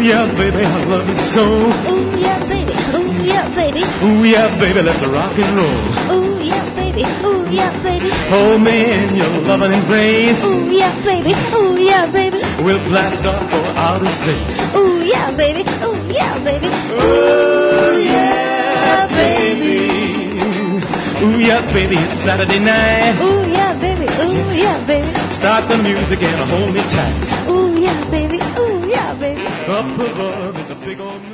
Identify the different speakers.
Speaker 1: yeah, baby, I love you so.
Speaker 2: Ooh, yeah, baby. Ooh, yeah, baby.
Speaker 1: Ooh, yeah, baby, let's rock and roll.
Speaker 2: Ooh, yeah, baby. Ooh, yeah, baby.
Speaker 1: Hold me in your loving embrace.
Speaker 2: Ooh, yeah, baby. Ooh, yeah, baby.
Speaker 1: We'll blast off for outer space.
Speaker 2: Ooh, yeah, baby. Ooh, yeah, baby.
Speaker 1: Ooh, yeah, baby. Ooh, yeah, baby, it's Saturday night.
Speaker 2: Ooh, yeah, baby. Ooh, yeah, baby.
Speaker 1: Start the music and hold me tight.
Speaker 2: Ooh, yeah, baby. Ooh, yeah, baby.
Speaker 1: Up above is a big old